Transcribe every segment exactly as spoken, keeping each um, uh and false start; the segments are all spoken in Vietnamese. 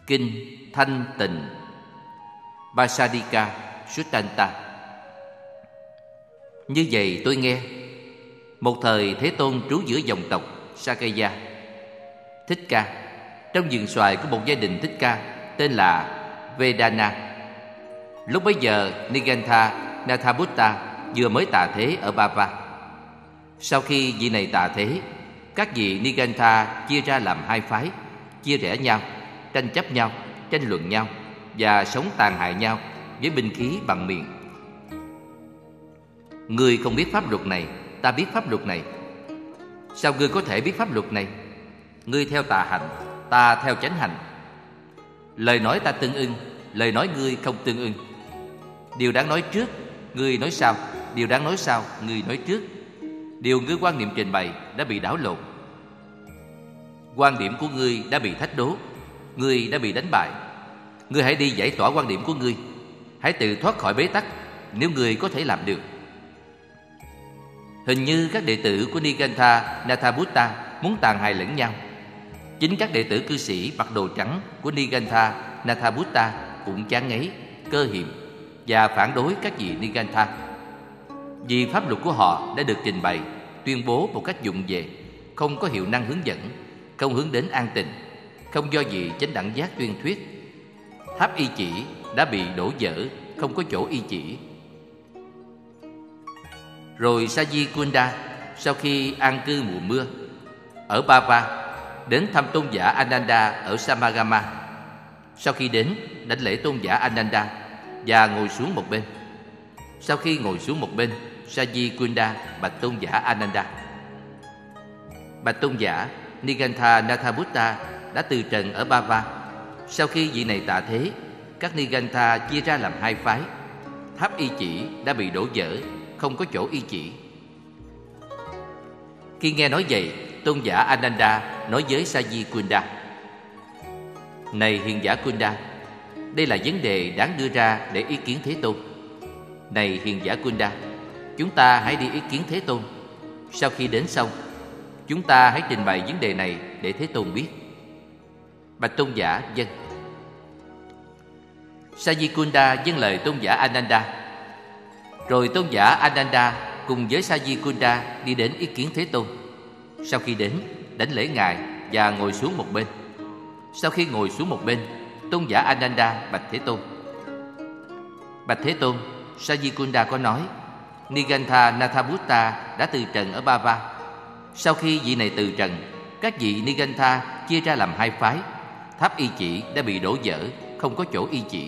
Kinh Thanh Tịnh Basadika Suttanta. Như vậy tôi nghe, một thời Thế Tôn trú giữa dòng tộc Sakaya, Thích Ca, trong vườn xoài của một gia đình Thích Ca tên là Vedana. Lúc bấy giờ Nigantha Nathabutta vừa mới tà thế ở Bava. Sau khi vị này tà thế, các vị Nigantha chia ra làm hai phái, chia rẽ nhau, tranh chấp nhau, tranh luận nhau và sống tàn hại nhau với binh khí bằng miệng. Ngươi không biết pháp luật này, ta biết pháp luật này. Sao ngươi có thể biết pháp luật này? Ngươi theo tà hạnh, ta theo chánh hạnh. Lời nói ta tương ưng, lời nói ngươi không tương ưng. Điều đáng nói trước, ngươi nói sau. Điều đáng nói sau, ngươi nói trước. Điều ngươi quan niệm trình bày đã bị đảo lộn. Quan điểm của ngươi đã bị thách đố, ngươi đã bị đánh bại. Ngươi hãy đi giải tỏa quan điểm của ngươi, hãy tự thoát khỏi bế tắc nếu ngươi có thể làm được. Hình như các đệ tử của Nigantha Nathabutta muốn tàn hại lẫn nhau. Chính các đệ tử cư sĩ mặc đồ trắng của Nigantha Nathabutta cũng chán ngấy, cơ hiềm và phản đối các vị Nigantha. Vì pháp luật của họ đã được trình bày, tuyên bố một cách vụng về, không có hiệu năng hướng dẫn, không hướng đến an tịnh, không do gì chánh đẳng giác tuyên thuyết. Tháp y chỉ đã bị đổ vỡ, không có chỗ y chỉ. Rồi Saji Kunda sau khi an cư mùa mưa ở Bava đến thăm tôn giả Ananda ở Samagama. Sau khi đến, đảnh lễ tôn giả Ananda và ngồi xuống một bên. Sau khi ngồi xuống một bên, Saji Kunda bạch tôn giả Ananda: Bạch tôn giả, Nigantha Nathabutta đã từ trần ở Bava. Sau khi vị này tạ thế, các Nigantha chia ra làm hai phái. Tháp y chỉ đã bị đổ vỡ, không có chỗ y chỉ. Khi nghe nói vậy, tôn giả Ananda nói với Saji Kunda: Này hiền giả Kunda, đây là vấn đề đáng đưa ra để ý kiến Thế Tôn. Này hiền giả Kunda, chúng ta hãy đi ý kiến Thế Tôn. Sau khi đến xong, chúng ta hãy trình bày vấn đề này để Thế Tôn biết. Bạch tôn giả, vâng. Saji Kunda vâng lời tôn giả Ananda. Rồi tôn giả Ananda cùng với Saji Kunda đi đến ý kiến Thế Tôn. Sau khi đến, đảnh lễ ngài và ngồi xuống một bên. Sau khi ngồi xuống một bên, tôn giả Ananda bạch Thế Tôn: Bạch Thế Tôn, Saji Kunda có nói Nigantha Nathabutta đã từ trần ở Bava. Sau khi vị này từ trần, các vị Nigantha chia ra làm hai phái. Tháp y chỉ đã bị đổ vỡ, không có chỗ y chỉ.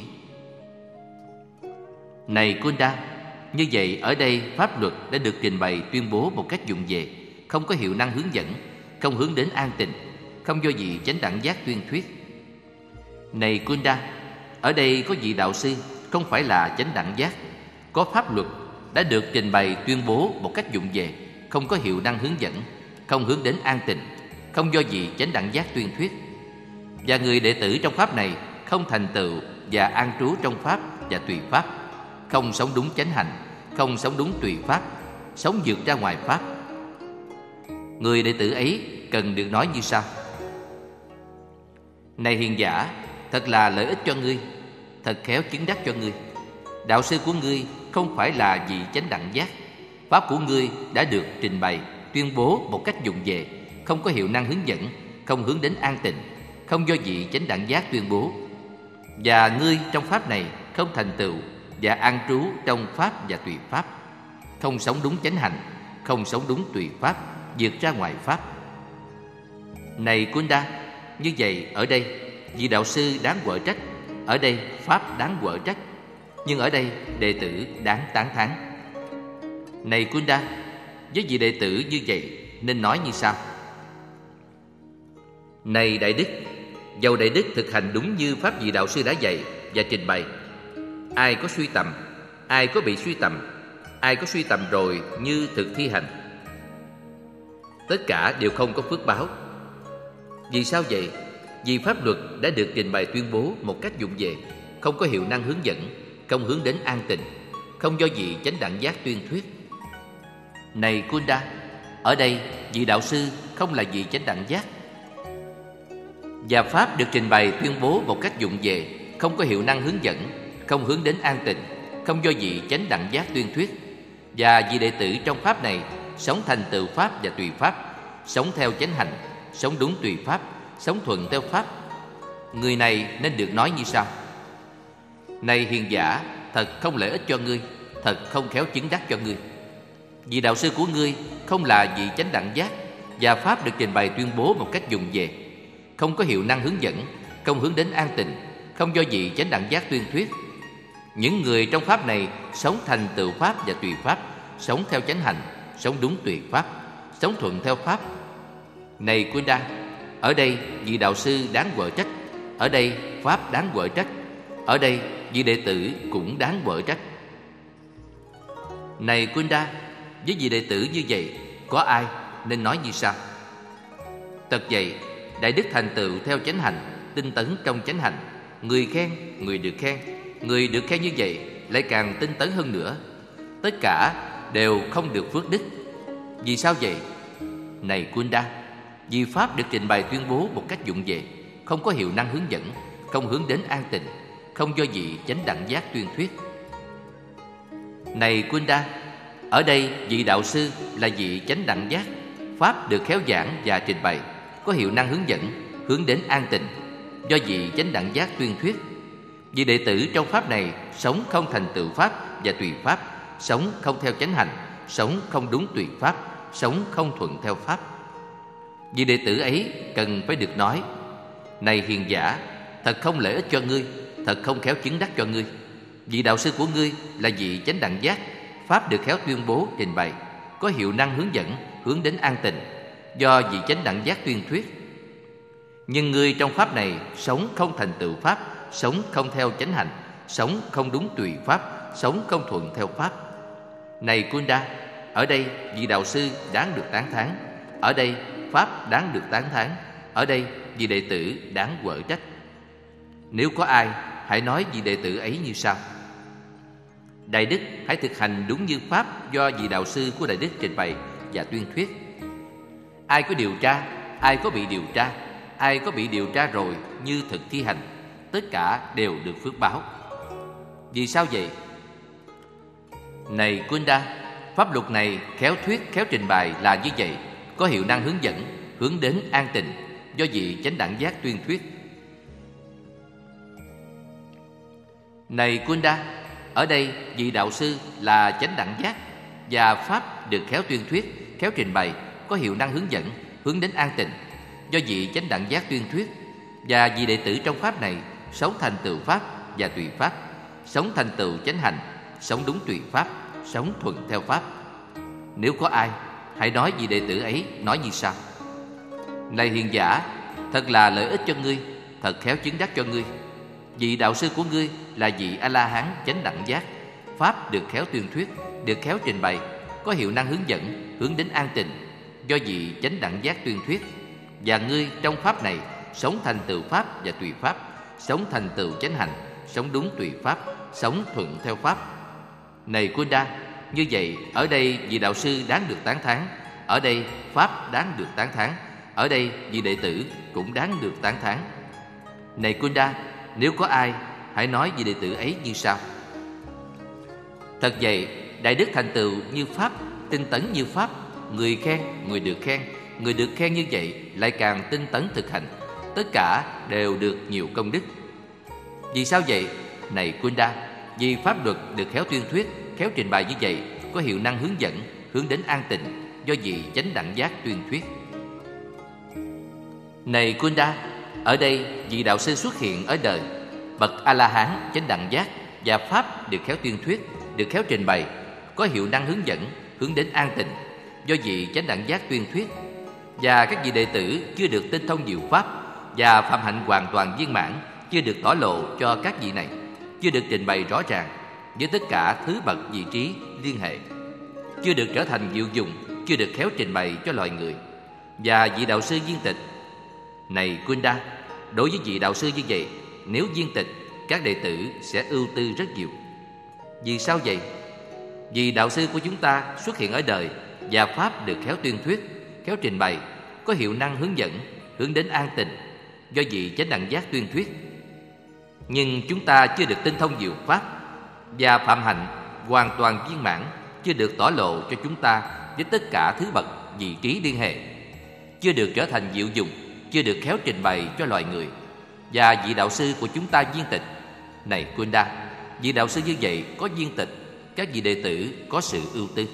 Này Kunda, như vậy ở đây pháp luật đã được trình bày tuyên bố một cách vụng về, không có hiệu năng hướng dẫn, không hướng đến an tịnh, không do vị chánh đẳng giác tuyên thuyết. Này Kunda, ở đây có vị đạo sư không phải là chánh đẳng giác, có pháp luật đã được trình bày tuyên bố một cách vụng về, không có hiệu năng hướng dẫn, không hướng đến an tịnh, không do vị chánh đẳng giác tuyên thuyết. Và người đệ tử trong pháp này không thành tựu và an trú trong pháp và tùy pháp, không sống đúng chánh hạnh, không sống đúng tùy pháp, sống vượt ra ngoài pháp. Người đệ tử ấy cần được nói như sau: Này hiền giả, thật là lợi ích cho ngươi, thật khéo chứng đắc cho ngươi. Đạo sư của ngươi không phải là vị chánh đẳng giác. Pháp của ngươi đã được trình bày, tuyên bố một cách vụng về, không có hiệu năng hướng dẫn, không hướng đến an tịnh, không do vị chánh đẳng giác tuyên bố. Và ngươi trong pháp này không thành tựu và an trú trong pháp và tùy pháp, không sống đúng chánh hạnh, không sống đúng tùy pháp, vượt ra ngoài pháp. Này Kunda, như vậy ở đây vị đạo sư đáng quở trách, ở đây pháp đáng quở trách, nhưng ở đây đệ tử đáng tán thán. Này Kunda, với vị đệ tử như vậy nên nói như sau: Này đại đức, dầu đại đức thực hành đúng như pháp vị đạo sư đã dạy và trình bày, ai có suy tầm, ai có bị suy tầm, ai có suy tầm rồi như thực thi hành, tất cả đều không có phước báo. Vì sao vậy? Vì pháp luật đã được trình bày tuyên bố một cách vụng về, không có hiệu năng hướng dẫn, không hướng đến an tịnh, không do vị chánh đẳng giác tuyên thuyết. Này Kunda, ở đây vị đạo sư không là vị chánh đẳng giác. Và pháp được trình bày tuyên bố một cách vụng về, không có hiệu năng hướng dẫn, không hướng đến an tịnh, không do vị chánh đẳng giác tuyên thuyết. Và vị đệ tử trong pháp này sống thành tựu pháp và tùy pháp, sống theo chánh hạnh, sống đúng tùy pháp, sống thuận theo pháp. Người này nên được nói như sau: Này hiền giả, thật không lợi ích cho ngươi, thật không khéo chứng đắc cho ngươi. Vì đạo sư của ngươi không là vị chánh đẳng giác, và pháp được trình bày tuyên bố một cách vụng về, không có hiệu năng hướng dẫn, không hướng đến an tịnh, không do vị chánh đẳng giác tuyên thuyết. Những người trong pháp này sống thành tựu pháp và tùy pháp, sống theo chánh hạnh, sống đúng tùy pháp, sống thuận theo pháp. Này Kunda, ở đây vị đạo sư đáng quở trách, ở đây pháp đáng quở trách, ở đây vị đệ tử cũng đáng quở trách. Này Kunda, với vị đệ tử như vậy, có ai nên nói như sau: Thật vậy, đại đức thành tựu theo chánh hạnh, tinh tấn trong chánh hạnh, người khen, người được khen, người được khen như vậy lại càng tinh tấn hơn nữa. Tất cả đều không được phước đức. Vì sao vậy? Này Kunda, vì pháp được trình bày tuyên bố một cách vụng về, không có hiệu năng hướng dẫn, không hướng đến an tịnh, không do vị chánh đẳng giác tuyên thuyết. Này Kunda, ở đây vị đạo sư là vị chánh đẳng giác, pháp được khéo giảng và trình bày, có hiệu năng hướng dẫn, hướng đến an tịnh, do vị chánh đẳng giác tuyên thuyết. Vị đệ tử trong pháp này sống không thành tựu pháp và tùy pháp, sống không theo chánh hạnh, sống không đúng tùy pháp, sống không thuận theo pháp. Vị đệ tử ấy cần phải được nói: Này hiền giả, thật không lợi ích cho ngươi, thật không khéo chứng đắc cho ngươi. Vị đạo sư của ngươi là vị chánh đẳng giác, pháp được khéo tuyên bố trình bày, có hiệu năng hướng dẫn, hướng đến an tịnh, do vị chánh đẳng giác tuyên thuyết. Nhưng ngươi trong pháp này sống không thành tựu pháp, sống không theo chánh hạnh, sống không đúng tùy pháp, sống không thuận theo pháp. Này Kunda, ở đây vị đạo sư đáng được tán thán, ở đây pháp đáng được tán thán, ở đây vị đệ tử đáng quở trách. Nếu có ai, hãy nói vị đệ tử ấy như sau: Đại đức hãy thực hành đúng như pháp do vị đạo sư của đại đức trình bày và tuyên thuyết. Ai có điều tra, ai có bị điều tra, ai có bị điều tra rồi như thực thi hành, tất cả đều được phước báo. Vì sao vậy? Này Kunda, pháp luật này khéo thuyết, khéo trình bày là như vậy, có hiệu năng hướng dẫn, hướng đến an tịnh, do vị chánh đẳng giác tuyên thuyết. Này Kunda, ở đây vị đạo sư là chánh đẳng giác, và pháp được khéo tuyên thuyết, khéo trình bày, có hiệu năng hướng dẫn, hướng đến an tịnh, do vị chánh đẳng giác tuyên thuyết. Và vị đệ tử trong pháp này sống thành tựu pháp và tùy pháp, sống thành tựu chánh hạnh, sống đúng tùy pháp, sống thuận theo pháp. Nếu có ai, hãy nói vị đệ tử ấy nói như sau: Này hiền giả, thật là lợi ích cho ngươi, thật khéo chứng đắc cho ngươi. Vị đạo sư của ngươi là vị A-la-hán chánh đẳng giác, pháp được khéo tuyên thuyết, được khéo trình bày, có hiệu năng hướng dẫn, hướng đến an tịnh, do vị chánh đẳng giác tuyên thuyết. Và ngươi trong pháp này sống thành tựu pháp và tùy pháp, sống thành tựu chánh hạnh, sống đúng tùy pháp, sống thuận theo pháp. Này Kunda, như vậy ở đây vị đạo sư đáng được tán thán, ở đây pháp đáng được tán thán, ở đây vị đệ tử cũng đáng được tán thán. Này Kunda, nếu có ai, hãy nói vị đệ tử ấy như sau: Thật vậy, đại đức thành tựu như pháp, tinh tấn như pháp, người khen, người được khen, người được khen như vậy lại càng tinh tấn thực hành, tất cả đều được nhiều công đức. Vì sao vậy? Này Kunda, vì pháp luật được khéo tuyên thuyết, khéo trình bày như vậy, có hiệu năng hướng dẫn, hướng đến an tịnh, do vị chánh đẳng giác tuyên thuyết. Này Kunda, ở đây vị đạo sư xuất hiện ở đời, bậc A-la-hán chánh đẳng giác, và pháp được khéo tuyên thuyết, được khéo trình bày, có hiệu năng hướng dẫn, hướng đến an tịnh, do vị chánh đẳng giác tuyên thuyết. Và các vị đệ tử chưa được tinh thông diệu pháp, và phạm hạnh hoàn toàn viên mãn chưa được tỏ lộ cho các vị này, chưa được trình bày rõ ràng với tất cả thứ bậc vị trí liên hệ, chưa được trở thành diệu dụng, chưa được khéo trình bày cho loài người. Và vị đạo sư viên tịch, này Kunda, đối với vị đạo sư như vậy, nếu viên tịch, các đệ tử sẽ ưu tư rất nhiều. Vì sao vậy? Vì đạo sư của chúng ta xuất hiện ở đời, và pháp được khéo tuyên thuyết, khéo trình bày, có hiệu năng hướng dẫn, hướng đến an tịnh, do vị chánh đẳng giác tuyên thuyết. Nhưng chúng ta chưa được tinh thông diệu pháp, và phạm hạnh hoàn toàn viên mãn chưa được tỏ lộ cho chúng ta với tất cả thứ bậc vị trí liên hệ, chưa được trở thành diệu dụng, chưa được khéo trình bày cho loài người. Và vị đạo sư của chúng ta viên tịch. Này Kunda, vị đạo sư như vậy có viên tịch, các vị đệ tử có sự ưu tư.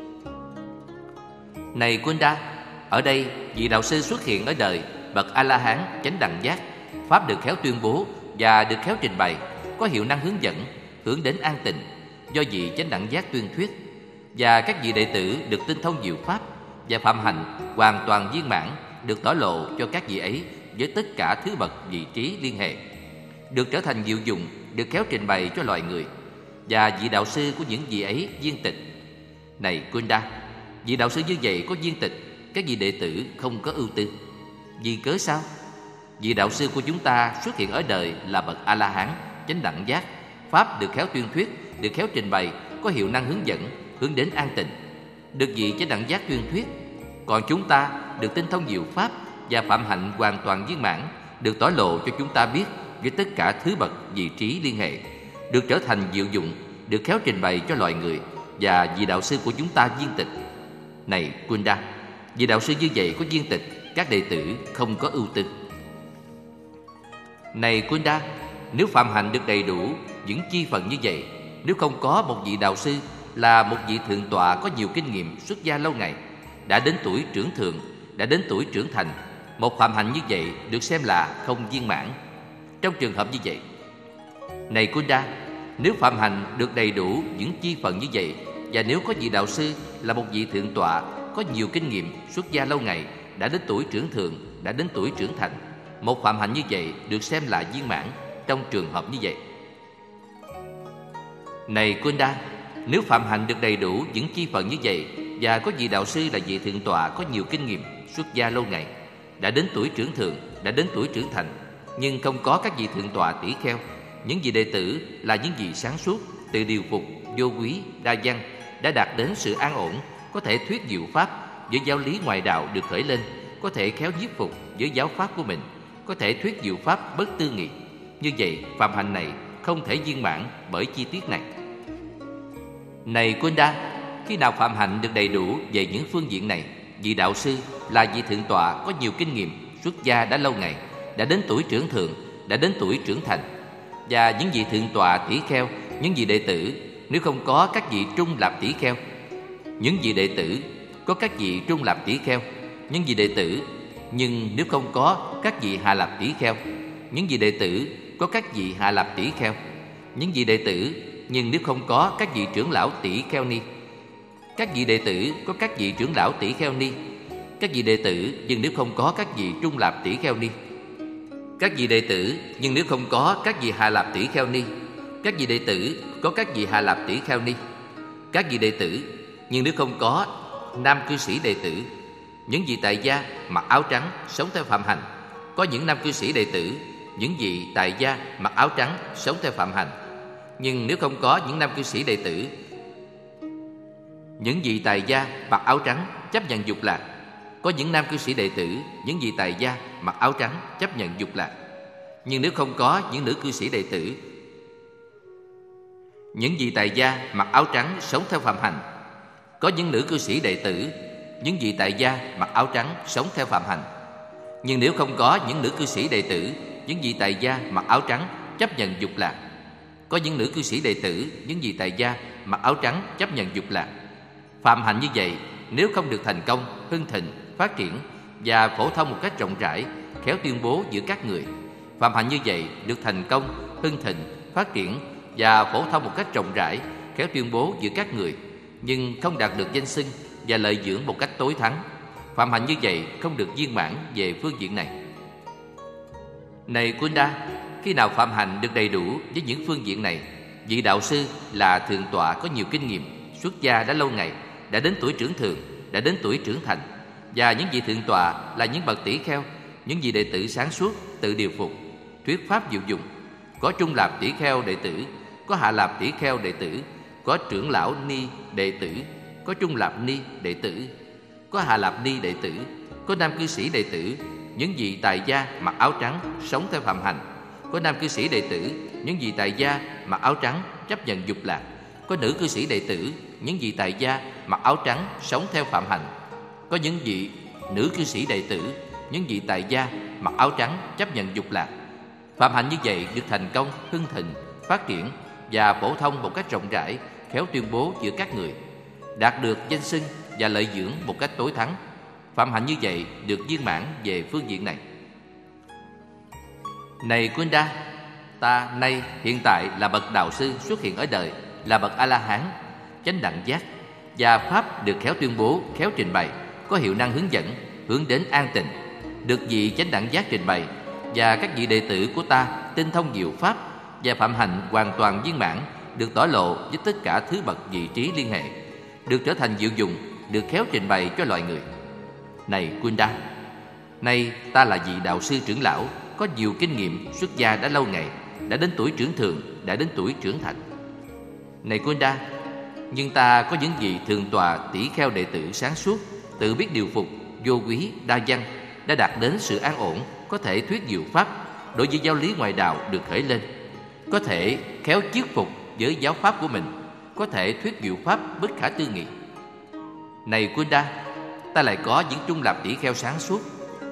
Này Kunda, ở đây vị đạo sư xuất hiện ở đời, bậc A-la-hán chánh đẳng giác, pháp được khéo tuyên bố và được khéo trình bày, có hiệu năng hướng dẫn, hướng đến an tịnh, do vị chánh đẳng giác tuyên thuyết. Và các vị đệ tử được tinh thông diệu pháp và phạm hạnh hoàn toàn viên mãn được tỏ lộ cho các vị ấy với tất cả thứ bậc vị trí liên hệ, được trở thành diệu dụng, được khéo trình bày cho loài người. Và vị đạo sư của những vị ấy viên tịch. Này Kunda, vị đạo sư như vậy có viên tịch, các vị đệ tử không có ưu tư. Vì cớ sao? Vị đạo sư của chúng ta xuất hiện ở đời là bậc A-la-hán chánh đẳng giác, pháp được khéo tuyên thuyết, được khéo trình bày, có hiệu năng hướng dẫn, hướng đến an tịnh, được vị chánh đẳng giác tuyên thuyết. Còn chúng ta được tinh thông diệu pháp và phạm hạnh hoàn toàn viên mãn, được tỏ lộ cho chúng ta biết với tất cả thứ bậc vị trí liên hệ, được trở thành diệu dụng, được khéo trình bày cho loài người. Và vị đạo sư của chúng ta viên tịch. Này Kunda, vị đạo sư như vậy có viên tịch, các đệ tử không có ưu tư. Này Kunda, nếu phạm hạnh được đầy đủ những chi phần như vậy, nếu không có một vị đạo sư là một vị thượng tọa có nhiều kinh nghiệm xuất gia lâu ngày, đã đến tuổi trưởng thượng, đã đến tuổi trưởng thành, một phạm hạnh như vậy được xem là không viên mãn. Trong trường hợp như vậy, này Kunda, nếu phạm hạnh được đầy đủ những chi phần như vậy, và nếu có vị đạo sư là một vị thượng tọa có nhiều kinh nghiệm xuất gia lâu ngày, đã đến tuổi trưởng thượng, đã đến tuổi trưởng thành, một phạm hạnh như vậy được xem là viên mãn. Trong trường hợp như vậy, này Kunda, nếu phạm hạnh được đầy đủ những chi phần như vậy, và có vị đạo sư là vị thượng tọa có nhiều kinh nghiệm xuất gia lâu ngày, đã đến tuổi trưởng thượng, đã đến tuổi trưởng thành, nhưng không có các vị thượng tọa tỷ kheo, những vị đệ tử là những vị sáng suốt, tự điều phục, vô quý, đa văn, đã đạt đến sự an ổn, có thể thuyết diệu pháp với giáo lý ngoại đạo được khởi lên, có thể khéo nhiếp phục với giáo pháp của mình, có thể thuyết diệu pháp bất tư nghị. Như vậy, phạm hạnh này không thể viên mãn bởi chi tiết này. Này Kunda, khi nào phạm hạnh được đầy đủ về những phương diện này, vị đạo sư là vị thượng tọa có nhiều kinh nghiệm xuất gia đã lâu ngày, đã đến tuổi trưởng thượng, đã đến tuổi trưởng thành, và những vị thượng tọa tỷ kheo, những vị đệ tử, nếu không có các vị trung lạp tỷ kheo, những vị đệ tử có các vị trung lạp tỷ kheo, những vị đệ tử, nhưng nếu không có các vị hạ lạp tỷ kheo, những vị đệ tử có các vị hạ lạp tỷ kheo, những vị đệ tử, nhưng nếu không có các vị trưởng lão tỷ kheo ni, các vị đệ tử có các vị trưởng lão tỷ kheo ni, các vị đệ tử, nhưng nếu không có các vị trung lạp tỷ kheo ni, các vị đệ tử, nhưng nếu không có các vị hạ lạp tỷ kheo ni, các vị đệ tử có các vị hạ lạp tỷ kheo ni, các vị đệ tử, nhưng nếu không có nam cư sĩ đệ tử, những vị tại gia mặc áo trắng sống theo phạm hạnh, có những nam cư sĩ đệ tử, những vị tại gia mặc áo trắng sống theo phạm hạnh, nhưng nếu không có những nam cư sĩ đệ tử, những vị tại gia mặc áo trắng chấp nhận dục lạc, có những nam cư sĩ đệ tử, những vị tại gia mặc áo trắng chấp nhận dục lạc, nhưng nếu không có những nữ cư sĩ đệ tử, những vị tại gia mặc áo trắng sống theo phạm hạnh, có những nữ cư sĩ đệ tử, những vị tại gia mặc áo trắng sống theo phạm hạnh, nhưng nếu không có những nữ cư sĩ đệ tử, những vị tại gia mặc áo trắng chấp nhận dục lạc, có những nữ cư sĩ đệ tử, những vị tại gia mặc áo trắng chấp nhận dục lạc. Phạm hạnh như vậy, nếu không được thành công, hưng thịnh, phát triển và phổ thông một cách rộng rãi, khéo tuyên bố giữa các người, phạm hạnh như vậy được thành công, hưng thịnh, phát triển và phổ thông một cách rộng rãi, khéo tuyên bố giữa các người, nhưng không đạt được danh xưng và lợi dưỡng một cách tối thắng, phạm hạnh như vậy không được viên mãn về phương diện này. Này Kunda, khi nào phạm hạnh được đầy đủ với những phương diện này, vị đạo sư là thượng tọa có nhiều kinh nghiệm, xuất gia đã lâu ngày, đã đến tuổi trưởng thượng, đã đến tuổi trưởng thành, và những vị thượng tọa là những bậc tỷ kheo, những vị đệ tử sáng suốt, tự điều phục, thuyết pháp diệu dụng, có trung lạp tỷ kheo đệ tử, có hạ lạp tỷ kheo đệ tử, có trưởng lão ni đệ tử, có trung lạp ni đệ tử, có hạ lạp ni đệ tử, có nam cư sĩ đệ tử, những vị tài gia mặc áo trắng sống theo phạm hạnh. Có nam cư sĩ đệ tử, những vị tài gia mặc áo trắng chấp nhận dục lạc. Có nữ cư sĩ đệ tử, những vị tài gia mặc áo trắng sống theo phạm hạnh. Có những vị nữ cư sĩ đệ tử, những vị tài gia mặc áo trắng chấp nhận dục lạc. Phạm hạnh như vậy được thành công, hưng thịnh, phát triển và phổ thông một cách rộng rãi, khéo tuyên bố giữa các người, đạt được danh xưng và lợi dưỡng một cách tối thắng. Phạm hạnh như vậy được viên mãn về phương diện này. Này Kunda, ta nay hiện tại là bậc đạo sư xuất hiện ở đời, là bậc A-la-hán, chánh đẳng giác, và pháp được khéo tuyên bố, khéo trình bày, có hiệu năng hướng dẫn, hướng đến an tịnh, được vị chánh đẳng giác trình bày, và các vị đệ tử của ta tinh thông diệu pháp và phạm hạnh hoàn toàn viên mãn, được tỏ lộ với tất cả thứ bậc vị trí liên hệ, được trở thành diệu dụng, được khéo trình bày cho loài người. Này Kunda, nay ta là vị đạo sư trưởng lão, có nhiều kinh nghiệm, xuất gia đã lâu ngày, đã đến tuổi trưởng thường, đã đến tuổi trưởng thành. Này Kunda, nhưng ta có những vị thường tọa tỷ kheo đệ tử sáng suốt, tự biết điều phục, vô quý, đa văn, đã đạt đến sự an ổn, có thể thuyết diệu pháp, đối với giáo lý ngoại đạo được khởi lên, có thể khéo chiết phục với giáo pháp của mình, có thể thuyết diệu pháp bất khả tư nghị. Này Kunda, ta lại có những trung lập tỷ kheo sáng suốt.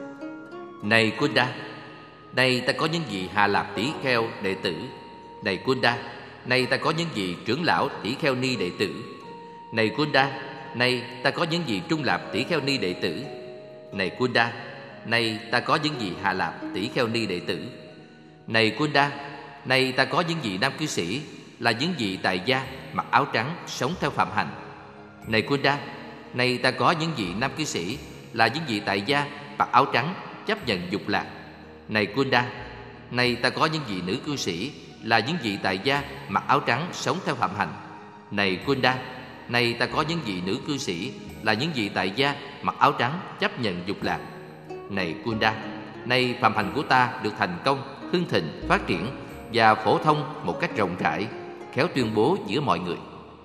Này Kunda, nay ta có những vị hạ lạp tỷ kheo đệ tử. Này Kunda, nay ta có những vị trưởng lão tỷ kheo ni đệ tử. Này Kunda, nay ta có những vị trung lạp tỷ kheo ni đệ tử. Này Kunda, nay ta có những vị hạ lạp tỷ kheo ni đệ tử. Này Kunda, nay ta có những vị nam cư sĩ, là những vị tài gia mặc áo trắng sống theo phạm hạnh. Này Kunda, nay ta có những vị nam cư sĩ, là những vị tài gia mặc áo trắng chấp nhận dục lạc. Này Kunda, nay ta có những vị nữ cư sĩ, là những vị tài gia mặc áo trắng sống theo phạm hạnh. Này Kunda, nay ta có những vị nữ cư sĩ, là những vị tài gia mặc áo trắng chấp nhận dục lạc. Này Kunda, nay phạm hạnh của ta được thành công, hưng thịnh, phát triển và phổ thông một cách rộng rãi, khéo tuyên bố giữa mọi người.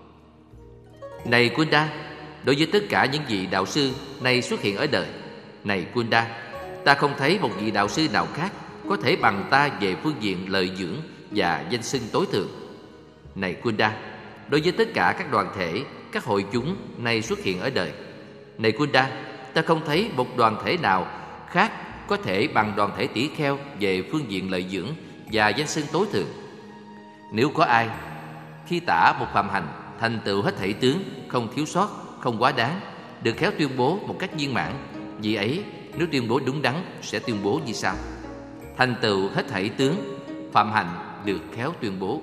Này Kunda, đối với tất cả những vị đạo sư nay xuất hiện ở đời, này Kunda, ta không thấy một vị đạo sư nào khác có thể bằng ta về phương diện lợi dưỡng và danh xưng tối thượng. Này Kunda, đối với tất cả các đoàn thể, các hội chúng nay xuất hiện ở đời, này Kunda, ta không thấy một đoàn thể nào khác có thể bằng đoàn thể tỷ kheo về phương diện lợi dưỡng và danh xưng tối thượng. Nếu có ai khi tả một phạm hành thành tựu hết thảy tướng, không thiếu sót, không quá đáng, được khéo tuyên bố một cách viên mãn, vì ấy nếu tuyên bố đúng đắn sẽ tuyên bố như sau: thành tựu hết thảy tướng, phạm hạnh được khéo tuyên bố.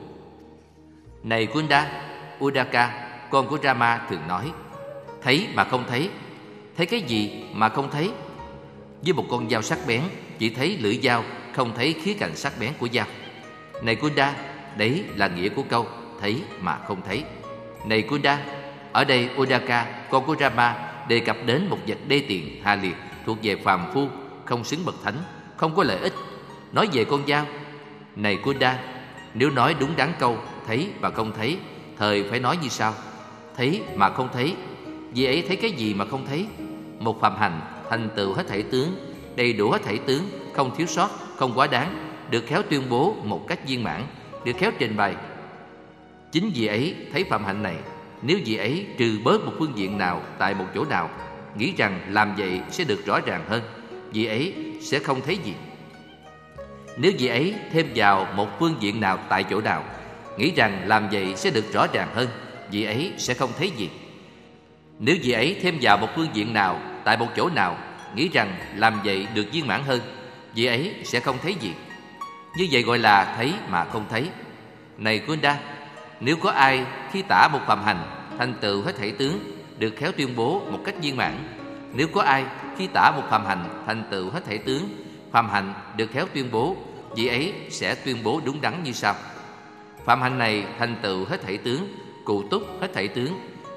Này Kunda, Udaka, con của Rama thường nói: thấy mà không thấy. Thấy cái gì mà không thấy? Với một con dao sắc bén, chỉ thấy lưỡi dao, không thấy khía cạnh sắc bén của dao. Này Kunda, đấy là nghĩa của câu thấy mà không thấy. Này Kunda, ở đây Udaka, con của Rama, đề cập đến một vật đê tiện, hạ liệt, thuộc về phàm phu, không xứng bậc thánh, không có lợi ích. Nói về con dao. Này Kunda, nếu nói đúng đắn câu thấy mà không thấy, thời phải nói như sau: thấy mà không thấy. Vì ấy thấy cái gì mà không thấy? Một phạm hành thành tựu hết thảy tướng, đầy đủ hết thảy tướng, không thiếu sót, không quá đáng, được khéo tuyên bố một cách viên mãn, được khéo trình bày. Chính vì ấy thấy phạm hạnh này, nếu vì ấy trừ bớt một phương diện nào tại một chỗ nào, nghĩ rằng làm vậy sẽ được rõ ràng hơn, vì ấy sẽ không thấy gì. Nếu vì ấy thêm vào một phương diện nào tại chỗ nào, nghĩ rằng làm vậy sẽ được rõ ràng hơn, vì ấy sẽ không thấy gì. Nếu vì ấy thêm vào một phương diện nào tại một chỗ nào, nghĩ rằng làm vậy được viên mãn hơn, vì ấy sẽ không thấy gì. Như vậy gọi là thấy mà không thấy. Này Kunda, nếu có ai khi tả một phạm hành thành tựu hết thảy tướng, được khéo tuyên bố một cách viên mãn. Nếu có ai khi tả một phạm hành thành tựu hết thảy tướng, phạm hành được khéo tuyên bố, vị ấy sẽ tuyên bố đúng đắn như sau: phạm hành này thành tựu hết thảy tướng, cụ túc hết thảy tướng,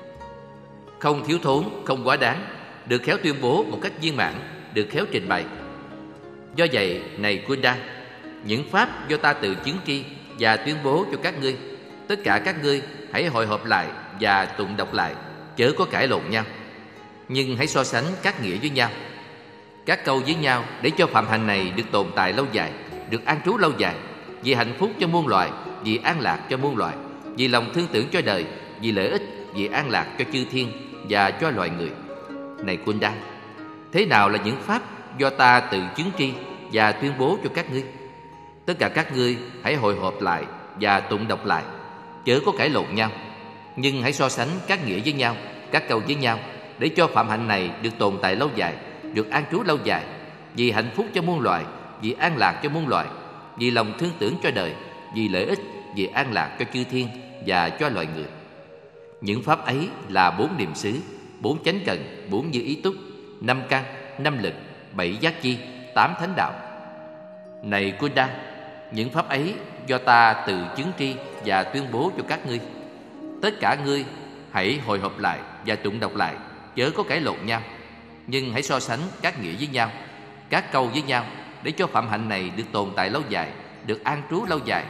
không thiếu thốn, không quá đáng, được khéo tuyên bố một cách viên mãn, được khéo trình bày. Do vậy, này Kunda, những pháp do ta tự chứng tri và tuyên bố cho các ngươi, tất cả các ngươi hãy hội họp lại và tụng đọc lại, chớ có cãi lộn nhau, nhưng hãy so sánh các nghĩa với nhau. các câu với nhau để cho phạm hạnh này được tồn tại lâu dài, được an trú lâu dài, vì hạnh phúc cho muôn loài, vì an lạc cho muôn loài, vì lòng thương tưởng cho đời, vì lợi ích, vì an lạc cho chư thiên và cho loài người. Này Kunda, thế nào là những pháp do ta tự chứng tri và tuyên bố cho các ngươi? Tất cả các ngươi hãy hội họp lại và tụng đọc lại, chớ có cãi lộn nhau, nhưng hãy so sánh các nghĩa với nhau, các câu với nhau, để cho phạm hạnh này được tồn tại lâu dài, được an trú lâu dài, vì hạnh phúc cho muôn loài, vì an lạc cho muôn loài, vì lòng thương tưởng cho đời, vì lợi ích, vì an lạc cho chư thiên và cho loài người. Những pháp ấy là bốn niệm xứ, bốn chánh cần, bốn như ý túc, năm căn, năm lực, bảy giác chi, tám thánh đạo. Này Kunda, những pháp ấy do ta tự chứng tri và tuyên bố cho các ngươi. Tất cả ngươi hãy hội họp lại và tụng đọc lại, chớ có cãi lộn nhau, nhưng hãy so sánh các nghĩa với nhau, các câu với nhau, để cho phạm hạnh này được tồn tại lâu dài, được an trú lâu dài,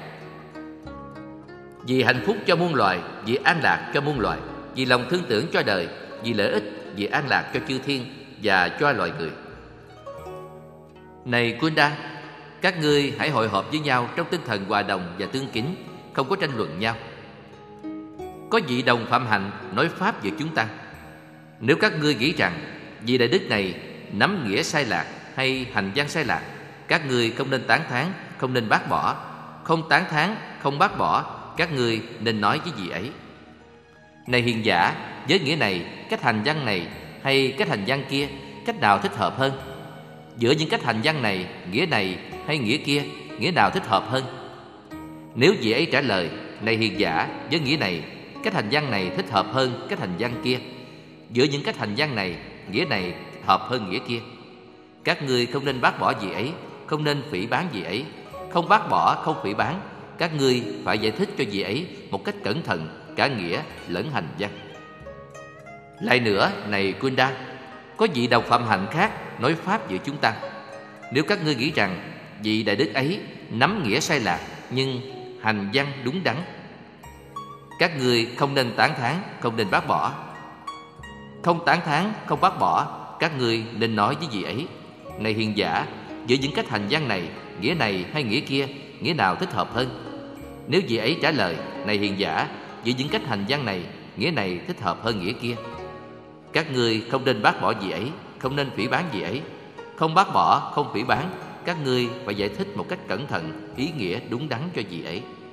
vì hạnh phúc cho muôn loài, vì an lạc cho muôn loài, vì lòng thương tưởng cho đời, vì lợi ích, vì an lạc cho chư thiên và cho loài người. Này Kunda, các ngươi hãy hội họp với nhau trong tinh thần hòa đồng và tương kính, không có tranh luận nhau. Có vị đồng phạm hạnh nói pháp về chúng ta. Nếu các ngươi nghĩ rằng vị đại đức này nắm nghĩa sai lạc hay hành văn sai lạc, các ngươi không nên tán thán, không nên bác bỏ. Không tán thán, không bác bỏ, các ngươi nên nói với vị ấy: Này hiền giả, với nghĩa này, cách hành văn này hay cách hành văn kia, cách nào thích hợp hơn? Giữa những cách hành văn này, nghĩa này hay nghĩa kia, nghĩa nào thích hợp hơn? Nếu vị ấy trả lời: Này hiền giả, với nghĩa này, cách hành văn này thích hợp hơn cách hành văn kia. Giữa những cách hành văn này, nghĩa này hợp hơn nghĩa kia. Các ngươi không nên bác bỏ vị ấy, không nên phỉ báng vị ấy. Không bác bỏ, không phỉ báng, các ngươi phải giải thích cho vị ấy một cách cẩn thận cả nghĩa lẫn hành văn. Lại nữa, này Kunda, có vị đồng phạm hạnh khác nói pháp về chúng ta. Nếu các ngươi nghĩ rằng vị đại đức ấy nắm nghĩa sai lạc nhưng hành văn đúng đắn, các ngươi không nên tán thán, không nên bác bỏ. Không tán thán, không bác bỏ, các ngươi nên nói với vị ấy: Này hiền giả, giữa những cách hành văn này, nghĩa này hay nghĩa kia, nghĩa nào thích hợp hơn? Nếu vị ấy trả lời: Này hiền giả, giữa những cách hành văn này, nghĩa này thích hợp hơn nghĩa kia, các ngươi không nên bác bỏ vị ấy, không nên phỉ báng vị ấy. Không bác bỏ, không phỉ báng, các ngươi phải giải thích một cách cẩn thận ý nghĩa đúng đắn cho vị ấy.